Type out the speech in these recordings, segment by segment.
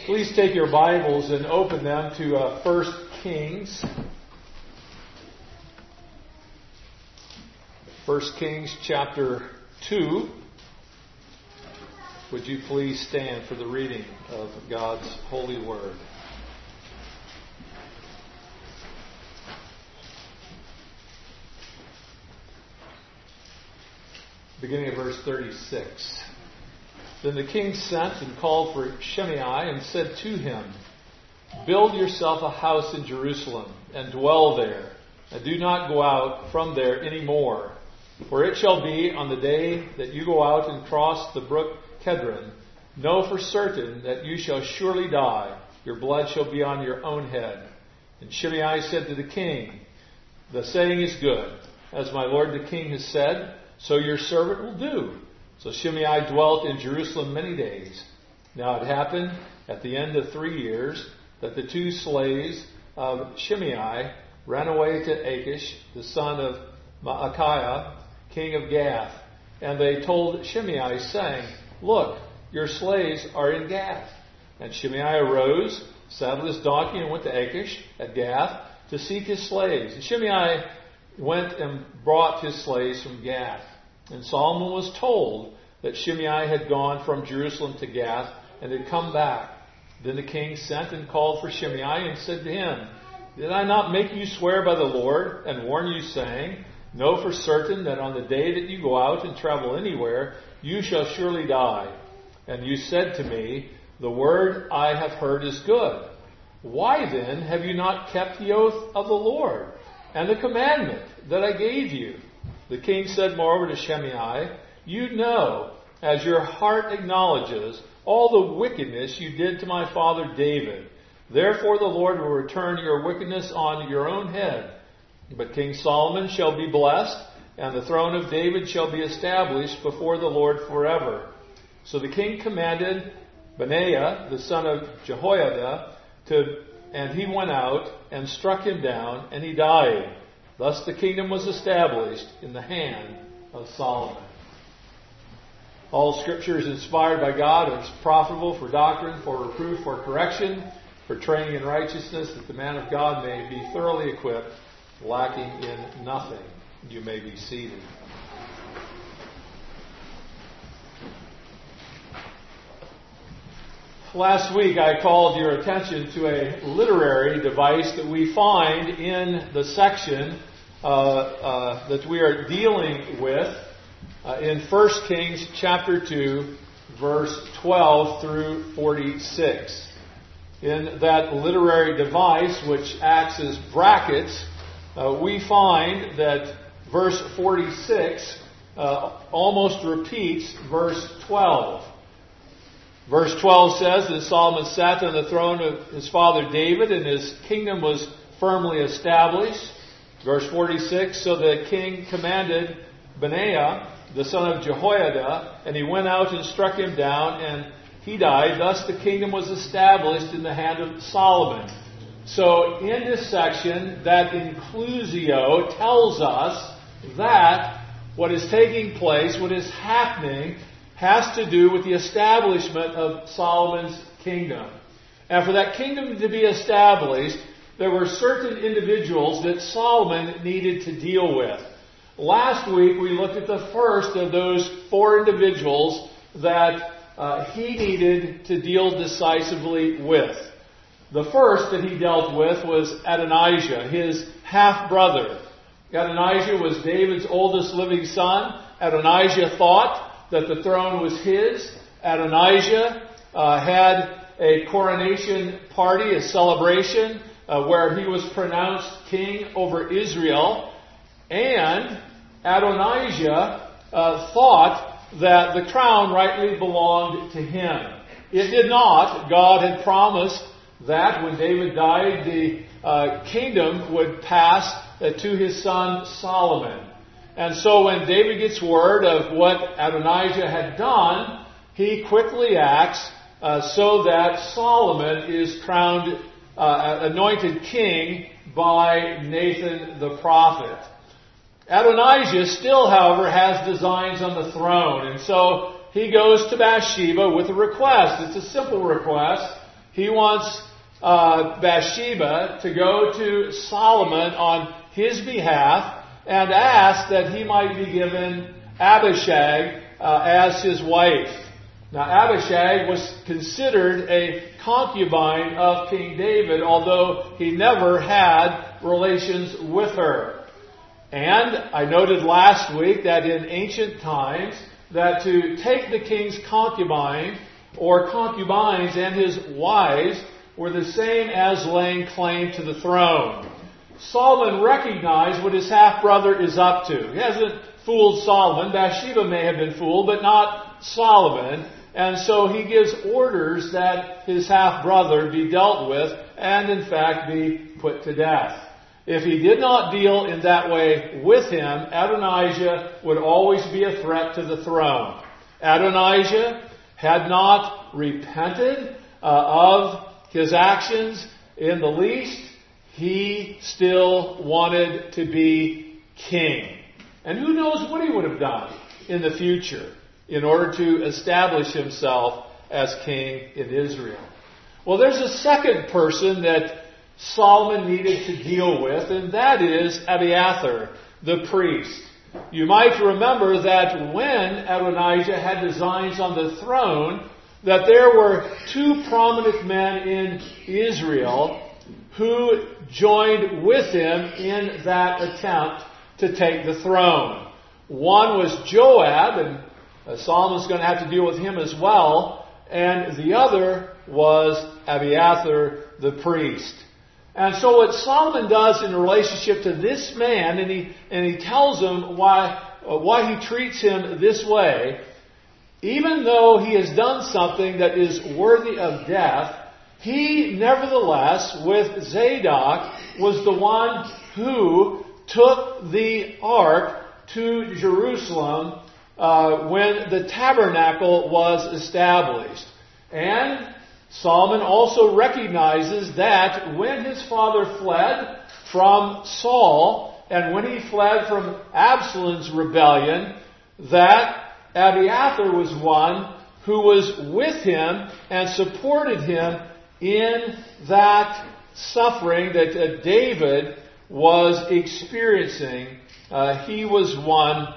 Please take your Bibles and open them to 1 Kings. 1 Kings chapter 2. Would you please stand for the reading of God's holy word? Beginning of verse 36. Then the king sent and called for Shimei and said to him, "Build yourself a house in Jerusalem and dwell there, and do not go out from there any more. For it shall be on the day that you go out and cross the brook Kedron, know for certain that you shall surely die. Your blood shall be on your own head." And Shimei said to the king, "The saying is good. As my lord the king has said, so your servant will do." So Shimei dwelt in Jerusalem many days. Now it happened at the end of 3 years that the two slaves of Shimei ran away to Achish, the son of Maacah, king of Gath. And they told Shimei, saying, "Look, your slaves are in Gath." And Shimei arose, saddled his donkey, and went to Achish at Gath to seek his slaves. And Shimei went and brought his slaves from Gath. And Solomon was told that Shimei had gone from Jerusalem to Gath and had come back. Then the king sent and called for Shimei and said to him, "Did I not make you swear by the Lord and warn you, saying, know for certain that on the day that you go out and travel anywhere, you shall surely die? And you said to me, the word I have heard is good. Why then have you not kept the oath of the Lord and the commandment that I gave you?" The king said moreover to Shimei, "You know, as your heart acknowledges, all the wickedness you did to my father David. Therefore the Lord will return your wickedness on your own head. But King Solomon shall be blessed, and the throne of David shall be established before the Lord forever." So the king commanded Benaiah, the son of Jehoiada, and he went out and struck him down, and he died. Thus the kingdom was established in the hand of Solomon. All Scripture is inspired by God and is profitable for doctrine, for reproof, for correction, for training in righteousness, that the man of God may be thoroughly equipped, lacking in nothing. You may be seated. Last week I called your attention to a literary device that we find in the section that we are dealing with in 1 Kings chapter 2, verse 12 through 46. In that literary device, which acts as brackets, we find that verse 46 almost repeats verse 12. Verse 12 says that Solomon sat on the throne of his father David, and his kingdom was firmly established. Verse 46, so the king commanded Benaiah, the son of Jehoiada, and he went out and struck him down, and he died. Thus the kingdom was established in the hand of Solomon. So in this section, that inclusio tells us that what is taking place, what is happening, has to do with the establishment of Solomon's kingdom. And for that kingdom to be established, there were certain individuals that Solomon needed to deal with. Last week we looked at the first of those 4 individuals that he needed to deal decisively with. The first that he dealt with was Adonijah, his half-brother. Adonijah was David's oldest living son. Adonijah thought that the throne was his. Adonijah had a coronation party, a celebration, where he was pronounced king over Israel. And Adonijah thought that the crown rightly belonged to him. It did not. God had promised that when David died, the kingdom would pass to his son Solomon. And so when David gets word of what Adonijah had done, he quickly acts so that Solomon is crowned, anointed king by Nathan the prophet. Adonijah still, however, has designs on the throne. And so he goes to Bathsheba with a request. It's a simple request. he wants Bathsheba to go to Solomon on his behalf and ask that he might be given Abishag as his wife. Now, Abishag was considered a concubine of King David, although he never had relations with her. And I noted last week that in ancient times, that to take the king's concubine or concubines and his wives were the same as laying claim to the throne. Solomon recognized what his half-brother is up to. He hasn't fooled Solomon. Bathsheba may have been fooled, but not Solomon. And so he gives orders that his half-brother be dealt with and, in fact, be put to death. If he did not deal in that way with him, Adonijah would always be a threat to the throne. Adonijah had not repented of his actions in the least. He still wanted to be king. And who knows what he would have done in the future in order to establish himself as king in Israel. Well, there's a second person that Solomon needed to deal with, and that is Abiathar, the priest. You might remember that when Adonijah had designs on the throne, that there were two prominent men in Israel who joined with him in that attempt to take the throne. One was Joab, and Solomon's going to have to deal with him as well, and the other was Abiathar, the priest. And so what Solomon does in relationship to this man, and he tells him why he treats him this way, even though he has done something that is worthy of death, he nevertheless, with Zadok, was the one who took the ark to Jerusalem when the tabernacle was established. And Solomon also recognizes that when his father fled from Saul and when he fled from Absalom's rebellion, that Abiathar was one who was with him and supported him in that suffering that David was experiencing. He was one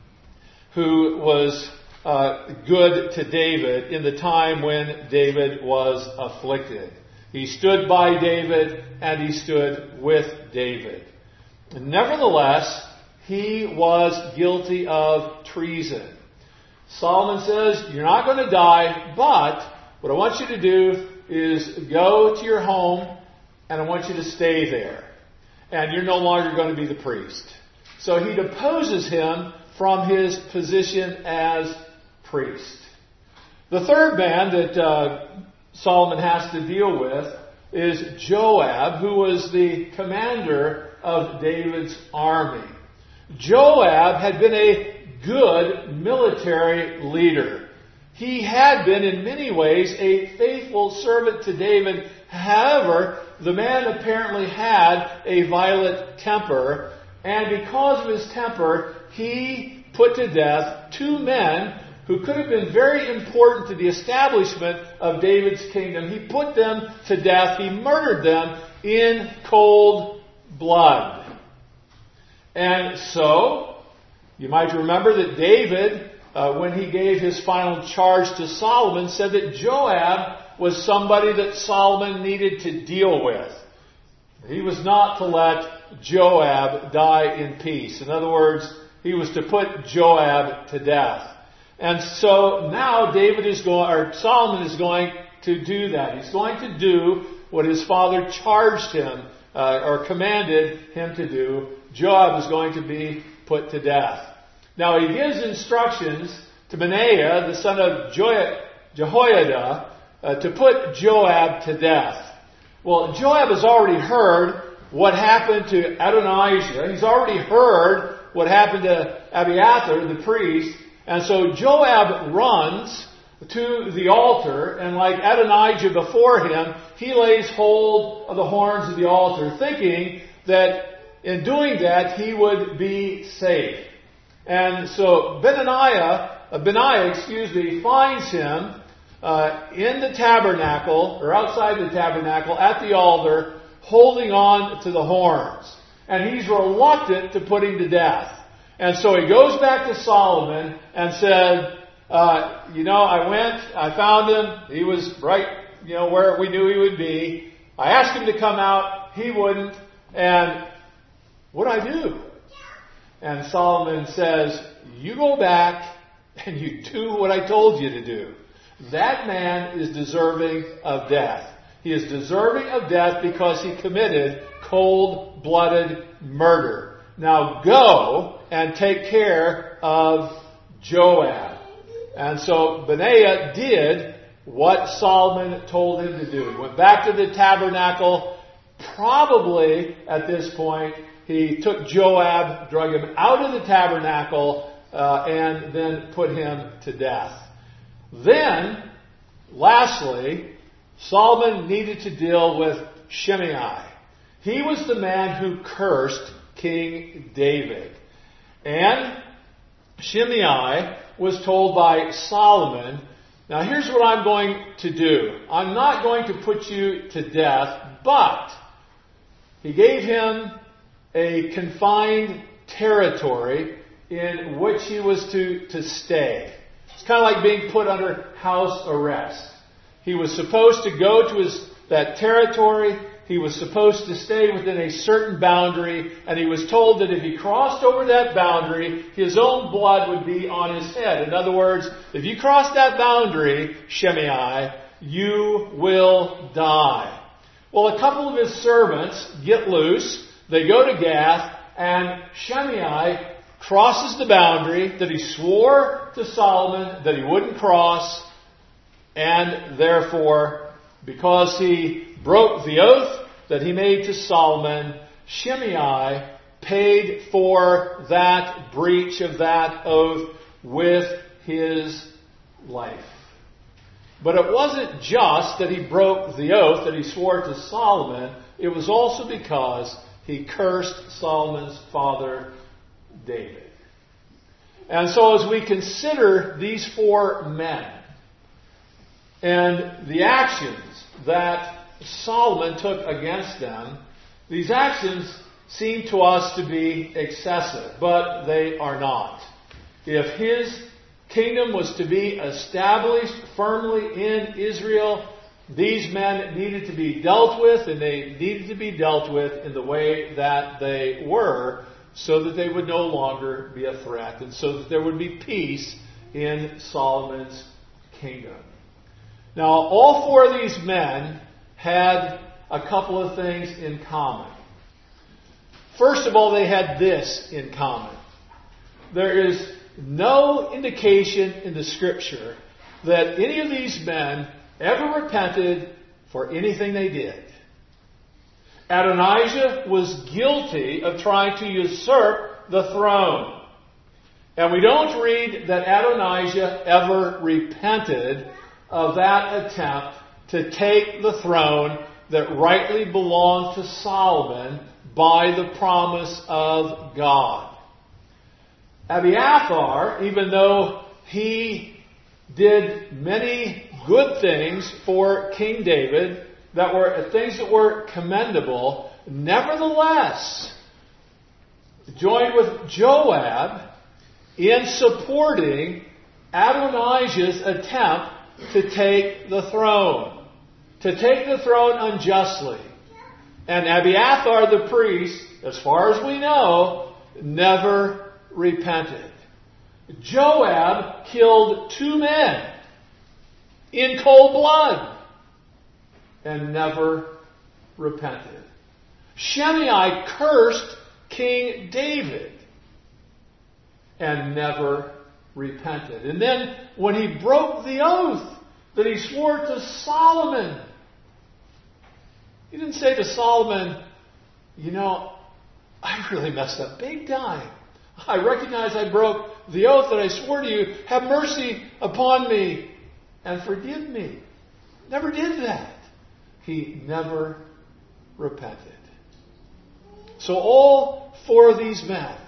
who was good to David in the time when David was afflicted. He stood by David and he stood with David. Nevertheless, he was guilty of treason. Solomon says, you're not going to die, but what I want you to do is go to your home and I want you to stay there. And you're no longer going to be the priest. So he deposes him from his position as priest. The third man that Solomon has to deal with is Joab, who was the commander of David's army. Joab had been a good military leader. He had been in many ways a faithful servant to David. However, the man apparently had a violent temper, and because of his temper, he put to death two men who could have been very important to the establishment of David's kingdom. He put them to death. He murdered them in cold blood. And so, you might remember that David, when he gave his final charge to Solomon, said that Joab was somebody that Solomon needed to deal with. He was not to let Joab die in peace. In other words, he was to put Joab to death. And so now Solomon is going to do that. He's going to do what his father charged him or commanded him to do. Joab is going to be put to death. Now he gives instructions to Benaiah, the son of Jehoiada, to put Joab to death. Well, Joab has already heard what happened to Adonijah. He's already heard what happened to Abiathar, the priest. And so Joab runs to the altar, and like Adonijah before him, he lays hold of the horns of the altar, thinking that in doing that he would be safe. And so Benaiah finds him in the tabernacle, or outside the tabernacle, at the altar, holding on to the horns. And he's reluctant to put him to death. And so he goes back to Solomon and said, I found him. He was right, where we knew he would be. I asked him to come out. He wouldn't. And what'd I do? And Solomon says, you go back and you do what I told you to do. That man is deserving of death. He is deserving of death because he committed cold-blooded murder. Now go and take care of Joab. And so Benaiah did what Solomon told him to do. He went back to the tabernacle. Probably at this point, he took Joab, drug him out of the tabernacle, and then put him to death. Then, lastly, Solomon needed to deal with Shimei. He was the man who cursed King David. And Shimei was told by Solomon, now here's what I'm going to do. I'm not going to put you to death, but he gave him a confined territory in which he was to stay. It's kind of like being put under house arrest. He was supposed to go to that territory. He was supposed to stay within a certain boundary, and he was told that if he crossed over that boundary, his own blood would be on his head. In other words, if you cross that boundary, Shimei, you will die. Well, a couple of his servants get loose. They go to Gath, and Shimei crosses the boundary that he swore to Solomon that he wouldn't cross, and therefore, because he broke the oath that he made to Solomon, Shimei paid for that breach of that oath with his life. But it wasn't just that he broke the oath that he swore to Solomon. It was also because he cursed Solomon's father, David. And so as we consider these four men and the actions that Solomon took against them, these actions seem to us to be excessive, but they are not. If his kingdom was to be established firmly in Israel, these men needed to be dealt with, and they needed to be dealt with in the way that they were, so that they would no longer be a threat, and so that there would be peace in Solomon's kingdom. Now, all four of these men had a couple of things in common. First of all, they had this in common. There is no indication in the Scripture that any of these men ever repented for anything they did. Adonijah was guilty of trying to usurp the throne. And we don't read that Adonijah ever repented of that attempt to take the throne that rightly belonged to Solomon by the promise of God. Abiathar, even though he did many good things for King David, that were things that were commendable, nevertheless joined with Joab in supporting Adonijah's attempt to take the throne unjustly. And Abiathar the priest, as far as we know, never repented. Joab killed 2 men in cold blood and never repented. Shimei cursed King David and never repented. And then when he broke the oath that he swore to Solomon, he didn't say to Solomon, I really messed up big time. I recognize I broke the oath that I swore to you. Have mercy upon me and forgive me. Never did that. He never repented. So all 4 of these men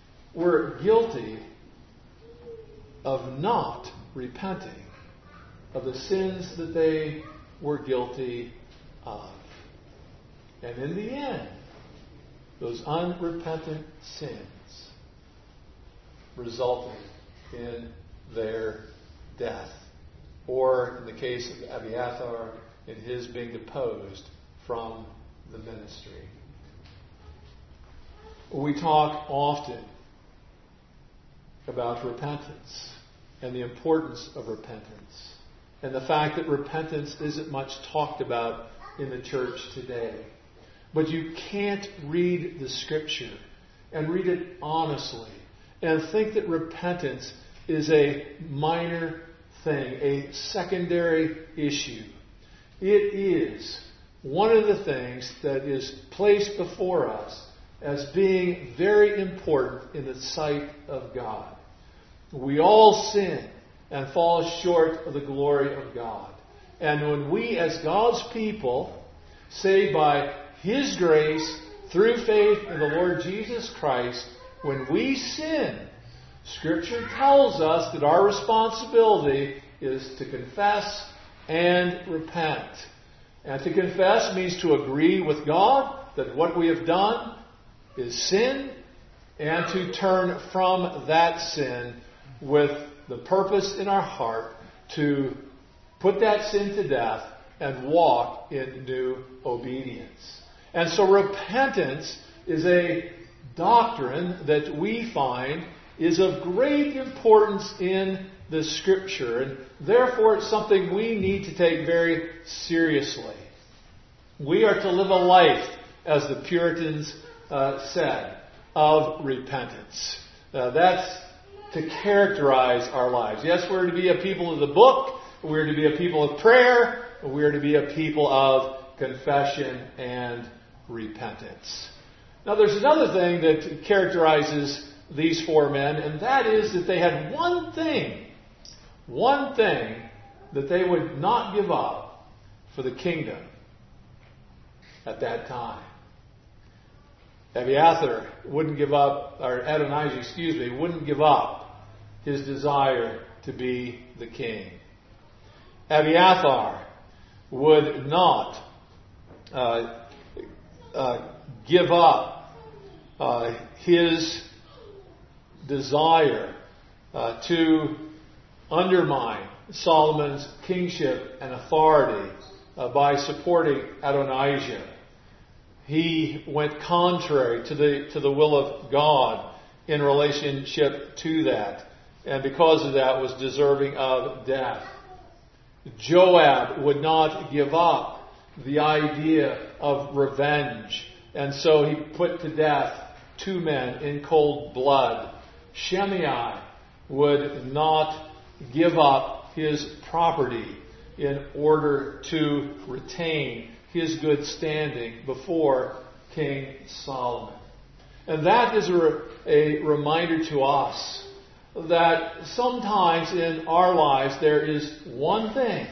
were guilty of not repenting of the sins that they were guilty of. And in the end, those unrepentant sins resulted in their death. Or, in the case of Abiathar, in his being deposed from the ministry. We talk often about repentance and the importance of repentance and the fact that repentance isn't much talked about in the church today. But you can't read the Scripture and read it honestly and think that repentance is a minor thing, a secondary issue. It is one of the things that is placed before us as being very important in the sight of God. We all sin and fall short of the glory of God. And when we, as God's people, saved by His grace through faith in the Lord Jesus Christ, when we sin, Scripture tells us that our responsibility is to confess and repent. And to confess means to agree with God that what we have done is sin, and to turn from that sin with the purpose in our heart to put that sin to death and walk in new obedience. And so repentance is a doctrine that we find is of great importance in the Scripture, and therefore it's something we need to take very seriously. We are to live a life, as the Puritans said, of repentance. That's to characterize our lives. Yes, we're to be a people of the book, we're to be a people of prayer, we're to be a people of confession and repentance. Now there's another thing that characterizes these four men, and that is that they had one thing that they would not give up for the kingdom at that time. Abiathar wouldn't give up, or Adonijah, wouldn't give up his desire to be the king. Abiathar would not give up his desire to undermine Solomon's kingship and authority by supporting Adonijah. He went contrary to the will of God in relationship to that, and because of that was deserving of death. Joab would not give up the idea of revenge, and so he put to death 2 men in cold blood. Shimei would not give up his property in order to retain his good standing before King Solomon. And that is a reminder to us that sometimes in our lives there is one thing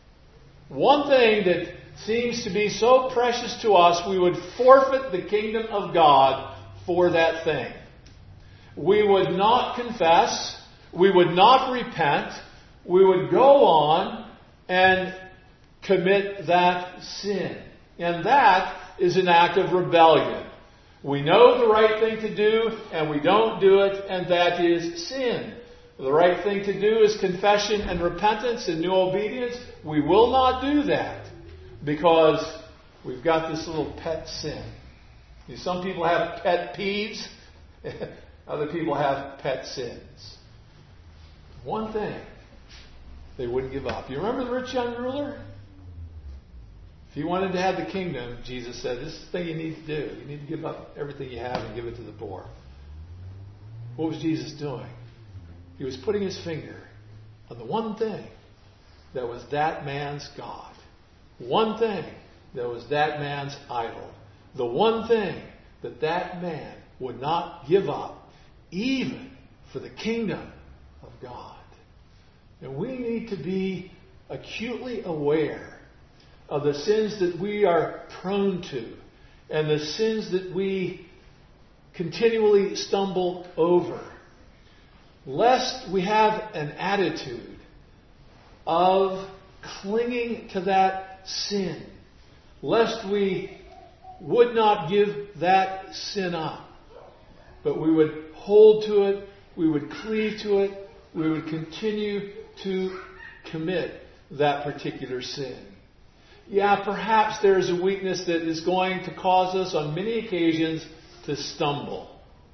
that seems to be so precious to us, we would forfeit the kingdom of God for that thing. We would not confess, we would not repent, we would go on and commit that sin. And that is an act of rebellion. We know the right thing to do, and we don't do it, and that is sin. The right thing to do is confession and repentance and new obedience. We will not do that because we've got this little pet sin. Some people have pet peeves. Other people have pet sins. One thing they wouldn't give up. You remember the rich young ruler? If he wanted to have the kingdom, Jesus said, this is the thing you need to do. You need to give up everything you have and give it to the poor. What was Jesus doing? He was putting his finger on the one thing that was that man's God. One thing that was that man's idol. The one thing that that man would not give up, even for the kingdom of God. And we need to be acutely aware of the sins that we are prone to and the sins that we continually stumble over, lest we have an attitude of clinging to that sin, lest we would not give that sin up, but we would hold to it, we would cleave to it, we would continue to commit that particular sin. Yeah, perhaps there is a weakness that is going to cause us on many occasions to stumble.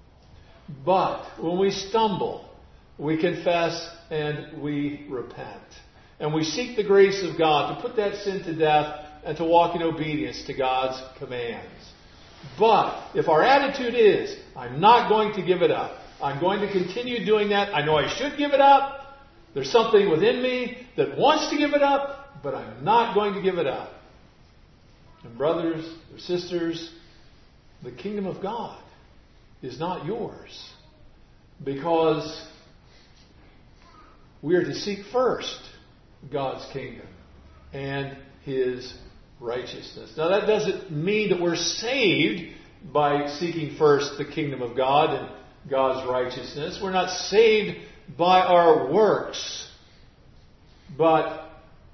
But when we stumble, we confess and we repent. And we seek the grace of God to put that sin to death and to walk in obedience to God's commands. But if our attitude is, I'm not going to give it up, I'm going to continue doing that, I know I should give it up, there's something within me that wants to give it up, but I'm not going to give it up. And brothers or sisters, the kingdom of God is not yours, because we are to seek first God's kingdom and His righteousness. Now that doesn't mean that we're saved by seeking first the kingdom of God and God's righteousness. We're not saved by our works, but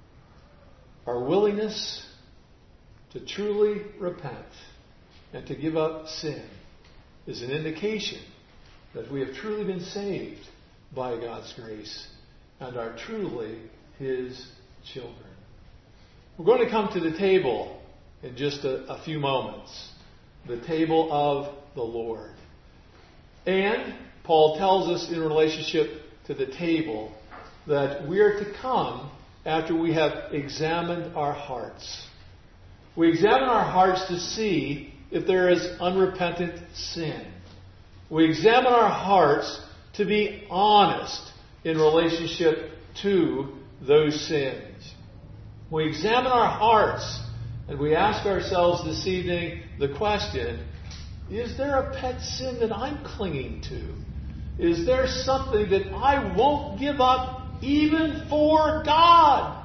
our willingness to truly repent and to give up sin is an indication that we have truly been saved by God's grace and are truly His children. We're going to come to the table in just a few moments. The table of the Lord. And Paul tells us in relationship to the table that we are to come after we have examined our hearts. We examine our hearts to see if there is unrepentant sin. We examine our hearts to be honest in relationship to those sins. We examine our hearts and we ask ourselves this evening the question, is there a pet sin that I'm clinging to? Is there something that I won't give up even for God?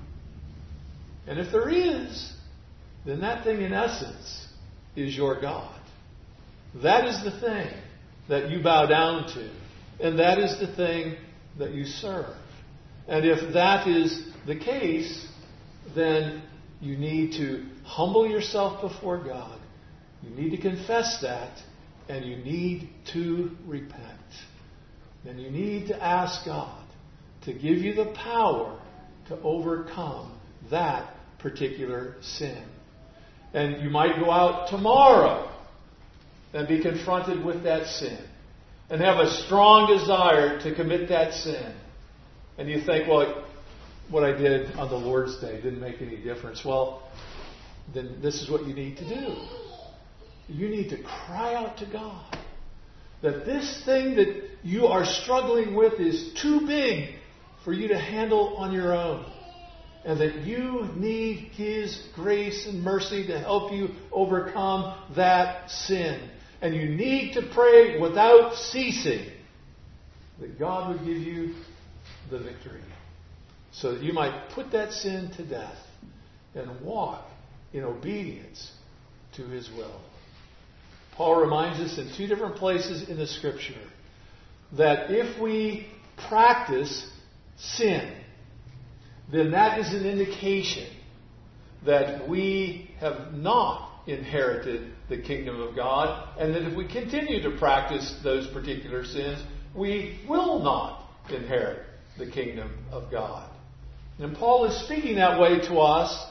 And if there is, then that thing in essence is your God. That is the thing that you bow down to. And that is the thing that you serve. And if that is the case, then you need to humble yourself before God. You need to confess that, and you need to repent. And you need to ask God to give you the power to overcome that particular sin. And you might go out tomorrow and be confronted with that sin and have a strong desire to commit that sin. And you think, well, what I did on the Lord's Day didn't make any difference. Well, then this is what you need to do. You need to cry out to God that this thing that you are struggling with is too big for you to handle on your own. And that you need His grace and mercy to help you overcome that sin. And you need to pray without ceasing that God would give you the victory, so that you might put that sin to death and walk in obedience to His will. Paul reminds us in two different places in the Scripture that if we practice sin, then that is an indication that we have not inherited the kingdom of God, and that if we continue to practice those particular sins, we will not inherit the kingdom of God. And Paul is speaking that way to us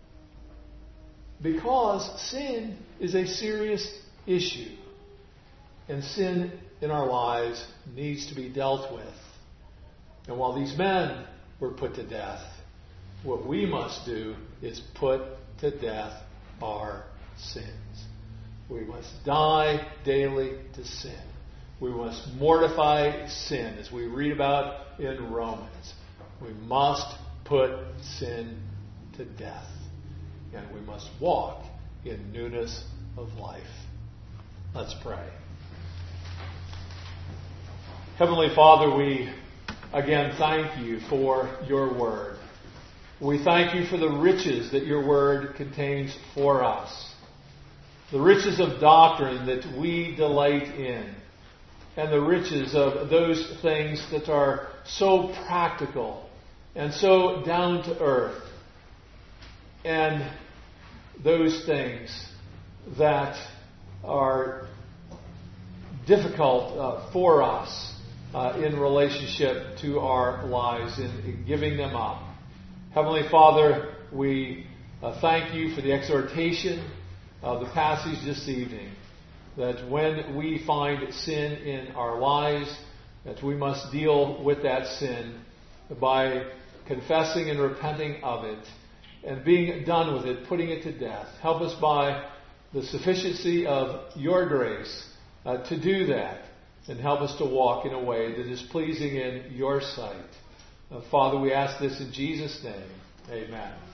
because sin is a serious issue. And sin in our lives needs to be dealt with. And while these men were put to death, what we must do is put to death our sins. We must die daily to sin. We must mortify sin, as we read about in Romans. We must put sin to death. And we must walk in newness of life. Let's pray. Heavenly Father, we again thank you for your word. We thank you for the riches that your word contains for us. The riches of doctrine that we delight in. And the riches of those things that are so practical and so down to earth. And those things that are difficult for us in relationship to our lives, in giving them up. Heavenly Father, we thank you for the exhortation of the passage this evening, that when we find sin in our lives, that we must deal with that sin by confessing and repenting of it, and being done with it, putting it to death. Help us by the sufficiency of your grace to do that, and help us to walk in a way that is pleasing in your sight. Father, we ask this in Jesus' name. Amen.